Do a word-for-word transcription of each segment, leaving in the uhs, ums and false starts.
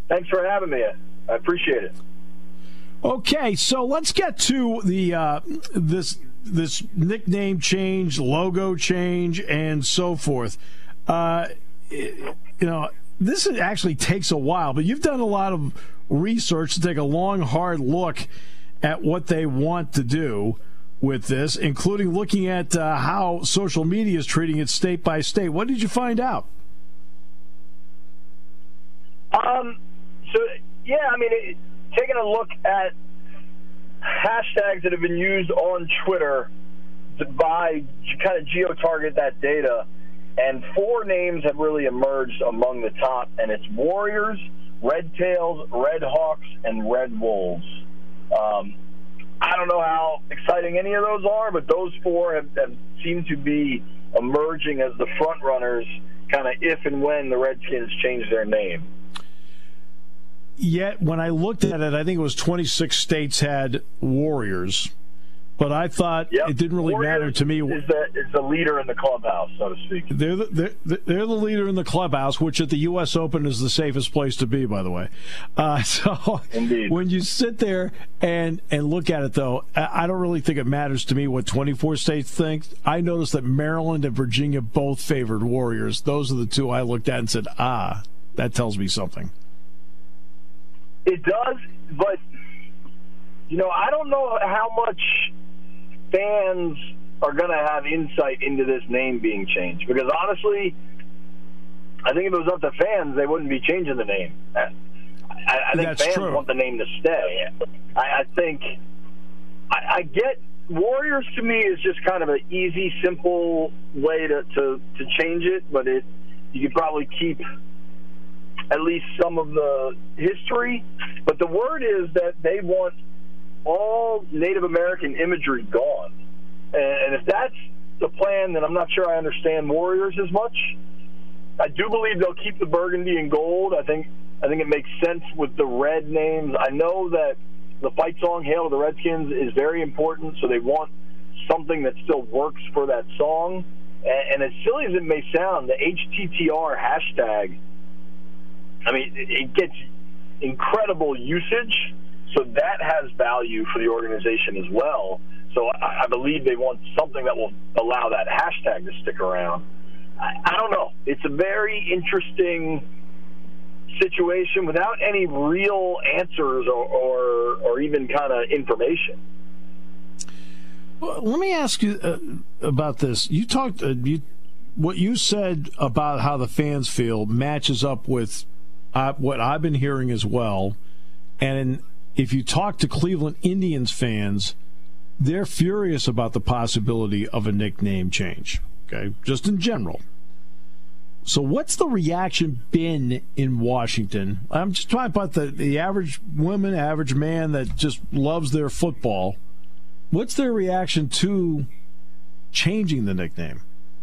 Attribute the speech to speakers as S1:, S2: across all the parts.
S1: Thanks for having me. I appreciate it.
S2: Okay, so let's get to the uh, this this nickname change, logo change, and so forth. Uh, you know, this actually takes a while, but you've done a lot of research to take a long, hard look at what they want to do with this, including looking at uh, how social media is treating it state by state. What did you find out?
S1: Um. So yeah, I mean, it, taking a look at hashtags that have been used on Twitter to by kind of geo-target that data, and four names have really emerged among the top, and it's Warriors, Red Tails, Red Hawks, and Red Wolves. Um, I don't know how exciting any of those are, but those four have, have seemed to be emerging as the front runners, kind of if and when the Redskins change their name.
S2: Yet, when I looked at it, I think it was twenty-six states had Warriors, but I thought
S1: yep.
S2: it didn't really
S1: Warriors
S2: matter to me.
S1: Is the, is the leader in the clubhouse, so to speak.
S2: They're the, they're, they're the leader in the clubhouse, which at the U S Open is the safest place to be, by the way. Uh, so
S1: Indeed.
S2: When you sit there and, and look at it, though, I don't really think it matters to me what twenty-four states think. I noticed that Maryland and Virginia both favored Warriors. Those are the two I looked at and said, ah, that tells me something.
S1: It does, but, you know, I don't know how much fans are going to have insight into this name being changed. Because, honestly, I think if it was up to fans, they wouldn't be changing the name. I, I think
S2: That's
S1: fans
S2: true.
S1: want the name to stay. I, I think I, I get Warriors to me is just kind of an easy, simple way to, to, to change it, but it you could probably keep at least some of the history. But the word is that they want all Native American imagery gone. And if that's the plan, then I'm not sure I understand Warriors as much. I do believe they'll keep the burgundy and gold. I think I think it makes sense with the red names. I know that the fight song, Hail to the Redskins, is very important, so they want something that still works for that song. And, and as silly as it may sound, the H T T R hashtag, I mean, it gets incredible usage, so that has value for the organization as well. So I, I believe they want something that will allow that hashtag to stick around. I, I don't know. It's a very interesting situation without any real answers or, or, or even kind of information.
S2: Well, let me ask you uh, about this. You talked, uh, you, what you said about how the fans feel matches up with Uh, what I've been hearing as well. And if you talk to Cleveland Indians fans, they're furious about the possibility of a nickname change, okay, just in general. So what's the reaction been in Washington? I'm just talking about the, the average woman, average man that just loves their football. What's their reaction to changing the nickname?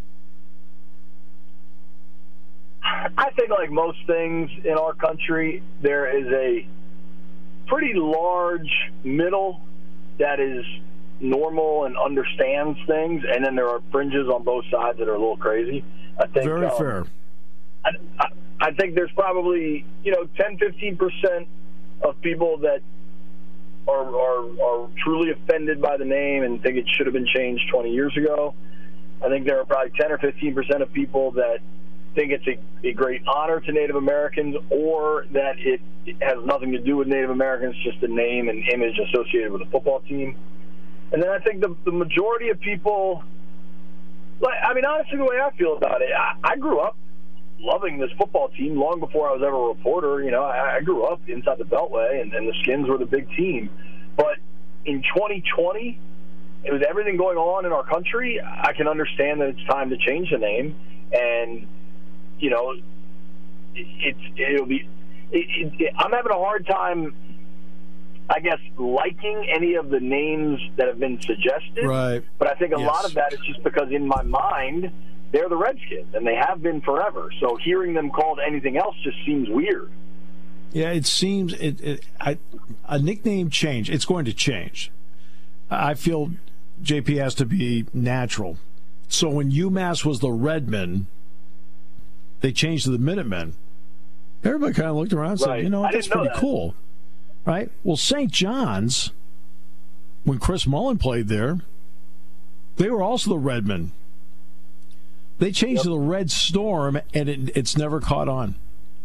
S1: I think, like most things in our country, there is a pretty large middle that is normal and understands things, and then there are fringes on both sides that are a little crazy. I think
S2: very
S1: um,
S2: fair.
S1: I, I, I think there's probably, you know, ten, fifteen percent of people that are, are are truly offended by the name and think it should have been changed twenty years ago. I think there are probably ten or fifteen percent of people that think it's a, a great honor to Native Americans, or that it, it has nothing to do with Native Americans, just a name and image associated with a football team. And then I think the, the majority of people, like, I mean, honestly, the way I feel about it, I, I grew up loving this football team long before I was ever a reporter. You know, I, I grew up inside the Beltway, and, and the Skins were the big team. But in twenty twenty, with everything going on in our country, I can understand that it's time to change the name. And you know, it's it'll be. It, it, it, I'm having a hard time, I guess, liking any of the names that have been suggested.
S2: Right.
S1: But I think a
S2: yes.
S1: lot of that is just because in my mind they're the Redskins and they have been forever. So hearing them called anything else just seems weird.
S2: Yeah, it seems it. it I, a nickname change. It's going to change. I feel J P has to be natural. So when UMass was the Redmen, they changed to the Minutemen. Everybody kind of looked around and said,
S1: Right.
S2: you know,
S1: I
S2: that's
S1: didn't know
S2: pretty
S1: that.
S2: cool. Right? Well, Saint John's, when Chris Mullin played there, they were also the Redmen. They changed
S1: Yep.
S2: to the Red Storm, and it, it's never caught on.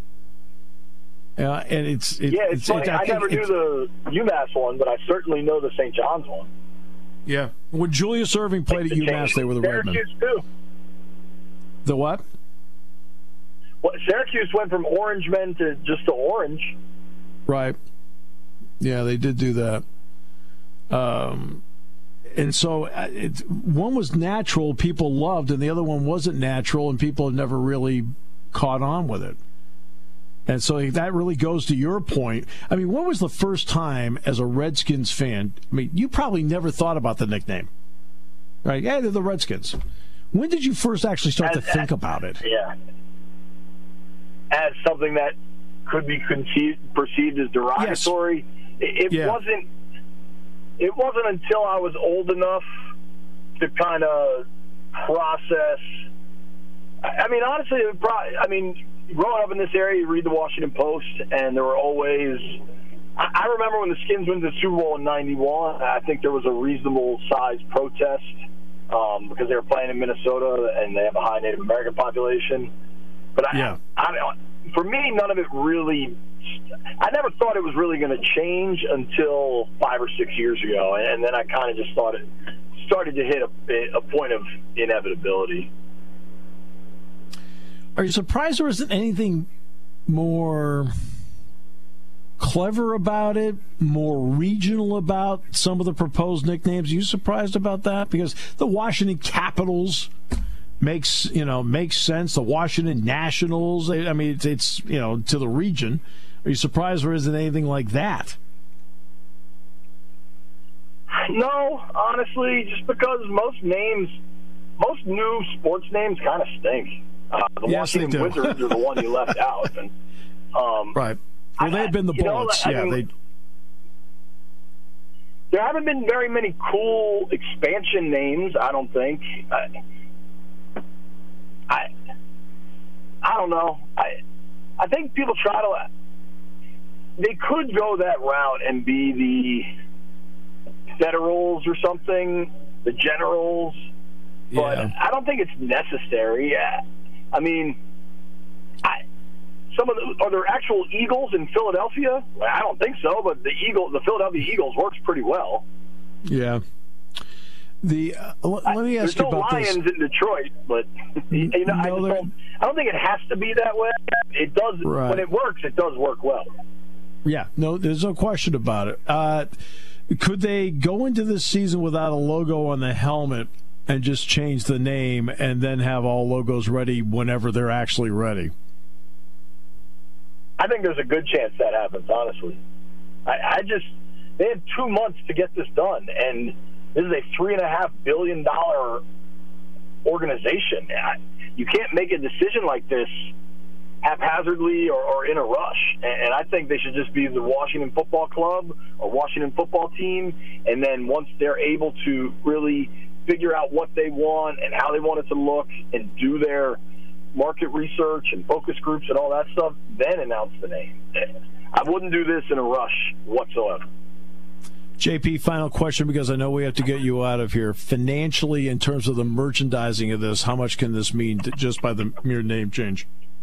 S2: Uh, and it's it,
S1: Yeah, it's,
S2: it's
S1: funny.
S2: it, I,
S1: I,
S2: think
S1: never knew
S2: it's,
S1: the UMass one, but I certainly know the Saint John's one.
S2: Yeah. When Julius Irving played at
S1: The
S2: UMass,
S1: change
S2: they were the Redmen.
S1: Syracuse too.
S2: The what?
S1: Well, Syracuse went from Orange Men to just to Orange.
S2: Right. Yeah, they did do that. Um, and so uh, it, one was natural, people loved, and the other one wasn't natural, and people had never really caught on with it. And so that really goes to your point. I mean, when was the first time as a Redskins fan? I mean, you probably never thought about the nickname, right? Yeah, they're the Redskins. When did you first actually start
S1: As-
S2: to think
S1: as-
S2: about it?
S1: Yeah. As something that could be conceived, perceived as derogatory. It, it
S2: Yeah.
S1: wasn't. It wasn't until I was old enough to kind of process. I, I mean, honestly, it probably, I mean, growing up in this area, you read the Washington Post, and there were always. I, I remember when the Skins went to the Super Bowl in ninety-one. I think there was a reasonable sized protest um, because they were playing in Minnesota, and they have a high Native American population. But I,
S2: Yeah.
S1: I, I, for me, none of it really. I never thought it was really going to change until five or six years ago, and then I kind of just thought it started to hit a, a point of inevitability.
S2: Are you surprised there isn't anything more clever about it, more regional about some of the proposed nicknames? Are you surprised about that? Because the Washington Capitals makes you know makes sense. The Washington Nationals. I mean, it's, it's you know to the region. Are you surprised there isn't anything like that?
S1: No, honestly, just because most names, most new sports names kind of stink. Uh, the
S2: Yes, they
S1: Washington
S2: do.
S1: Wizards are the one you left out. And, um,
S2: Right. Well, they had been the
S1: you know,
S2: Bullets.
S1: I
S2: yeah,
S1: mean,
S2: they.
S1: There haven't been very many cool expansion names, I don't think. I, I, I don't know. I, I think people try to. They could go that route and be the Federals or something, the Generals, but
S2: Yeah.
S1: I don't think it's necessary. I mean, I. Some of the, are there actual Eagles in Philadelphia? I don't think so, but the Eagle, the Philadelphia Eagles, works pretty well.
S2: Yeah. The uh, l- let me ask
S1: There's
S2: you
S1: no
S2: about
S1: Lions
S2: this.
S1: in Detroit, but you know, I,
S2: No,
S1: just
S2: there-
S1: don't, I don't think it has to be that way. It does
S2: Right.
S1: when it works. It does work well.
S2: Yeah, no, there's no question about it. Uh, could they go into this season without a logo on the helmet and just change the name and then have all logos ready whenever they're actually ready?
S1: I think there's a good chance that happens. Honestly, I, I just they had two months to get this done, and this is a three and a half billion dollar organization. I, you can't make a decision like this haphazardly or, or in a rush. And, and I think they should just be the Washington Football Club or Washington Football Team, and then once they're able to really figure out what they want and how they want it to look and do their market research and focus groups and all that stuff, then announce the name. I wouldn't do this in a rush whatsoever.
S2: J P, final question, because I know we have to get you out of here. Financially, in terms of the merchandising of this, how much can this mean to, just by the mere name change?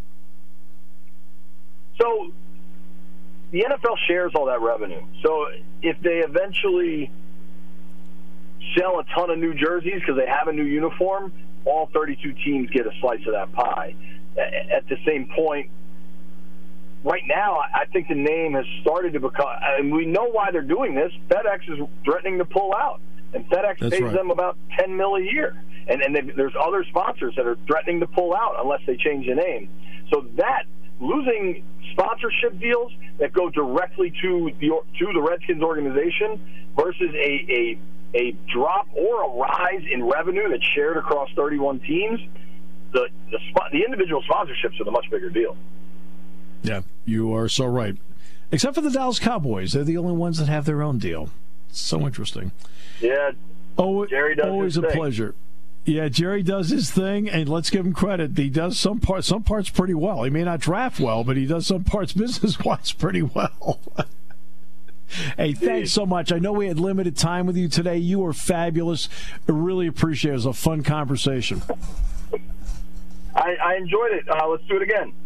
S1: So the N F L shares all that revenue. So if they eventually sell a ton of new jerseys because they have a new uniform, all thirty-two teams get a slice of that pie. At the same point, right now, I think the name has started to become, and we know why they're doing this. FedEx is threatening to pull out, and FedEx
S2: That's
S1: pays
S2: right.
S1: them about ten mil a year. And, and they, there's other sponsors that are threatening to pull out unless they change the name. So that, losing sponsorship deals that go directly to the to the Redskins organization versus a a, a drop or a rise in revenue that's shared across thirty-one teams, the the, spot, the individual sponsorships are the much bigger deal.
S2: Yeah, you are so right. Except for the Dallas Cowboys. They're the only ones that have their own deal. It's so interesting.
S1: Yeah,
S2: Oh,
S1: Jerry does
S2: always
S1: his
S2: a
S1: thing.
S2: pleasure. Yeah, Jerry does his thing, and let's give him credit. He does some parts, some parts pretty well. He may not draft well, but he does some parts business-wise pretty well. Hey, thanks so much. I know we had limited time with you today. You were fabulous. I really appreciate it. It was a fun conversation.
S1: I, I enjoyed it. Uh, let's do it again.